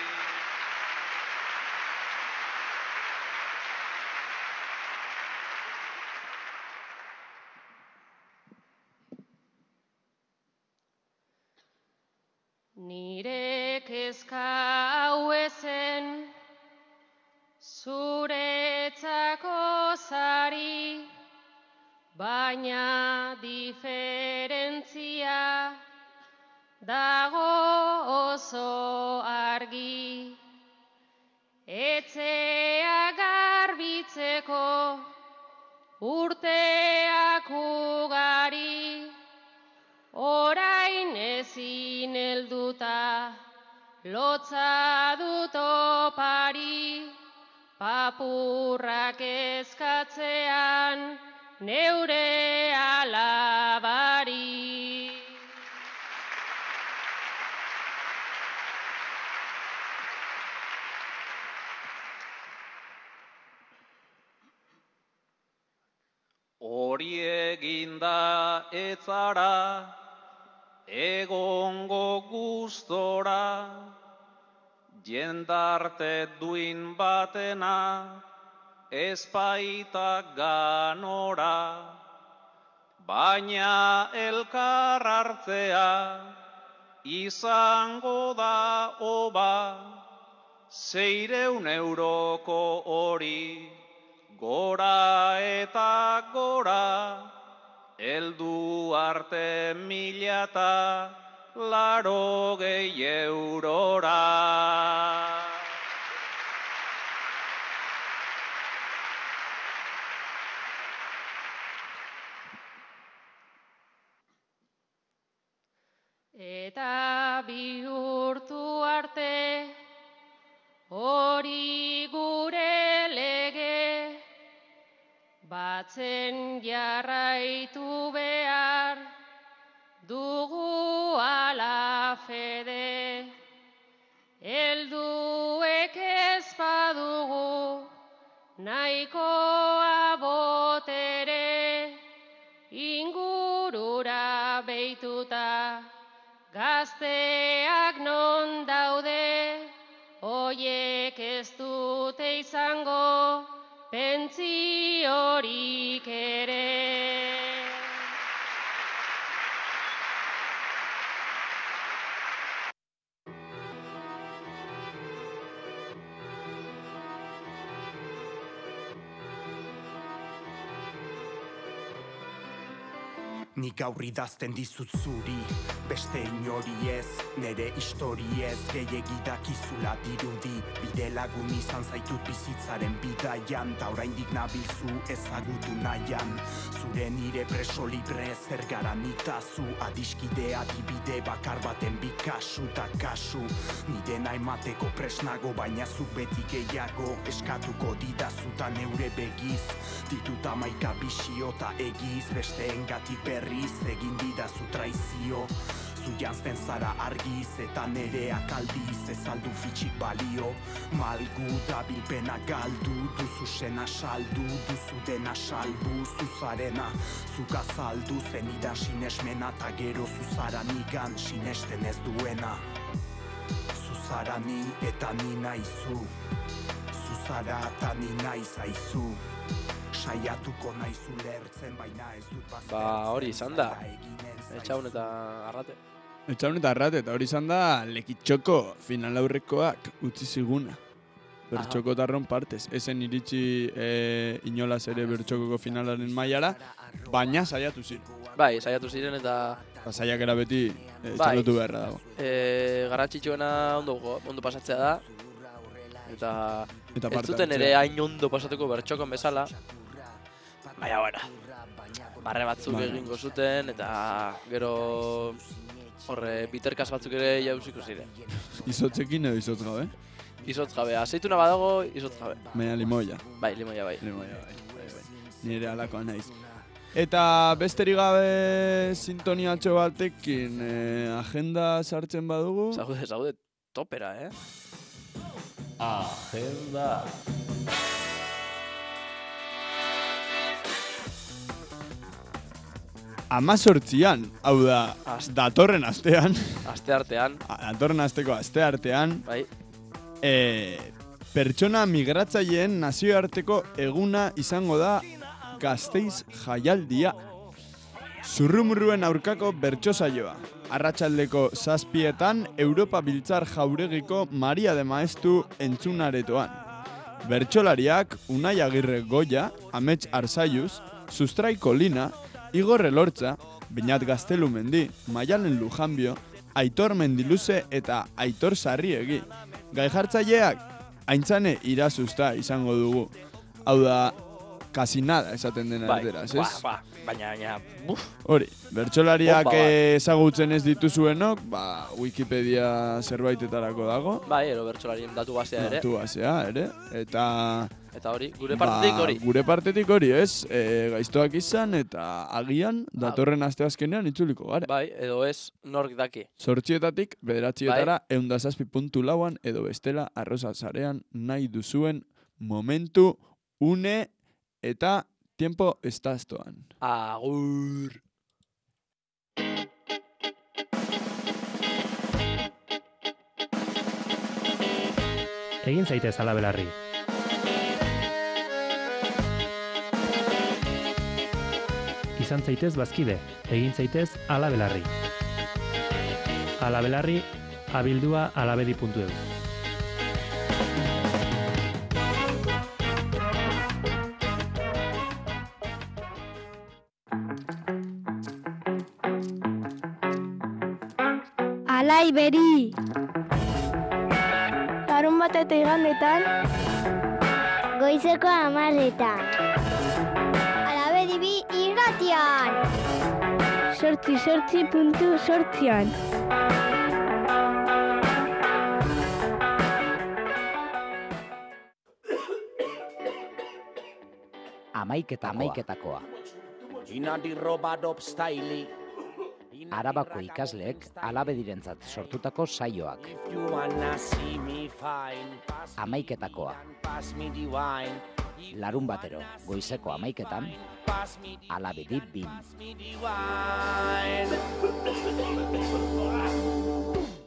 S6: Nire kezka hau ezen zuretzako sari, baina diferentzia dago oso argi. Etxea garbitzeko urteak ugari, orain ezin helduta lotza dut opari, papurrak eskatzean neure alabari.
S9: Hori eginda etzara, egongo gustora, jendarte duin batena, ezpaita ganora, baina elkar hartzea izango da oba, 600 euroko hori gora eta gora, heldu arte 1080 eurora.
S6: Eta bihurtu arte hori gure lege, batzen jarraitu behar dugu ala fede. Helduek ez badugu nahikoa botere, ingurura beituta gazteak non daude, hoiek ez dute izango pentziorik ere.
S10: Nik gaur idazten dizut zuri, beste inori ez, nere histori ez, gehiegi dakizula dirudi, bide lagun izan zaitut bizitzaren bidaian, ta oraindik nabilzu ezagutu nahian, zure nire preso libre zer gara nitazu, adiskide adibide bakar baten bikasu ta kasu, nire nahi mateko presnago, baina zuk beti gehiago, eskatuko didazuta neure begiz, ditut 11 bisio ta egiz, besteengatik berriz egin didazu traizio, zu janzten zara argiz eta nereak aldiz ez aldu fitxik balio, malgu dabilpena galdu, duzu sena saldu, duzu dena salbu, zuzarena zuk azaldu, zenidan sinesmena ta gero zuzara nigan sinesten ez duena, zuzara ni eta ni naizu, zuzara eta ni naiz aizu, saiatuko naizu lertzen, baina ez dut baztertzen.
S2: Ba, hori izan da. Etxaun eta Arrate.
S1: Etxaun eta Arrate, eta hori izan da Lekitxoko final aurrekoak utzi ziguna. Bertxokotarron partez. Ezen iritsi inolaz ere bertxokoko finalaren mailara, baina saiatu ziren.
S2: Bai, saiatu ziren eta...
S1: Saiakera beti txalotu beharra dago.
S2: Garrantzitsuena ondo pasatzea da. Eta ez zuten ere hain ondo pasatuko bertxokon bezala. Baina, bueno, barre batzuk egingo zuten, eta gero biterkas batzuk ere jauziko ziren.
S1: Izotzekin edo izotz gabe?
S2: Izotz gabe, azeituna badago, izotz gabe.
S1: Baina limoia.
S2: Bai, limoia bai.
S1: Nire alakoa naiz. Eta besterik gabe sintoniatxo batekin agenda sartzen badugu?
S2: Zaude topera,
S4: Agenda.
S1: Amazortzian, hau da, datorren astean.
S2: Asteartean.
S1: Datorren asteko asteartean.
S2: Bai.
S1: Pertsona migratzaileen nazioarteko eguna izango da Gasteiz jaialdia. Zurrumurruen aurkako bertso saioa. Arratsaldeko 7:00 Europa Biltzar Jauregiko Maria de Maestu entzunaretoan. Bertsolariak Unai Agirre Goia, Amets Arzaiuz, Sustrai Kolina, Igor Elortza, Beñat Gaztelumendi, Maialen Lujanbio, Aitor Mendiluze eta Aitor Sarriegi. Gai-jartzaileak Aintzane Irazusta izango dugu. Hau da, kasi nada esaten dena erderaz, ez?
S2: Baina,
S1: Hori, bertsolariak ezagutzen ez dituzuenok, Wikipedia zerbaitetarako dago.
S2: Bai, ero bertsolarien datu basea ere.
S1: Datu basea ere,
S2: eta hori, gure partetik hori.
S1: Gure partetik hori, ez? Gaiztoak izan eta agian datorren asteazkenean itzuliko gara.
S2: Bai, edo ez nork daki.
S1: 8:00-tik 9:00 107.4an edo bestela Arrosa Sarean nahi duzuen momentu, une eta tiempo estaztoan.
S2: Agur!
S11: Egin zaitez alabelarri. Izan zaitez bazkide, egin zaitez alabelarri. Alabelarri, abildua alabedi.eu.
S12: Alai beri! Larun bat eta igandetan goizeko 10:00etan. Alabedi bi irratian! 8:8.8an.
S13: Amaiketakoa. Arabako ikasleek alabedirentzat sortutako saioak. Amaiketakoa. Larun batero, goizeko 11:00etan, Alabedi bin.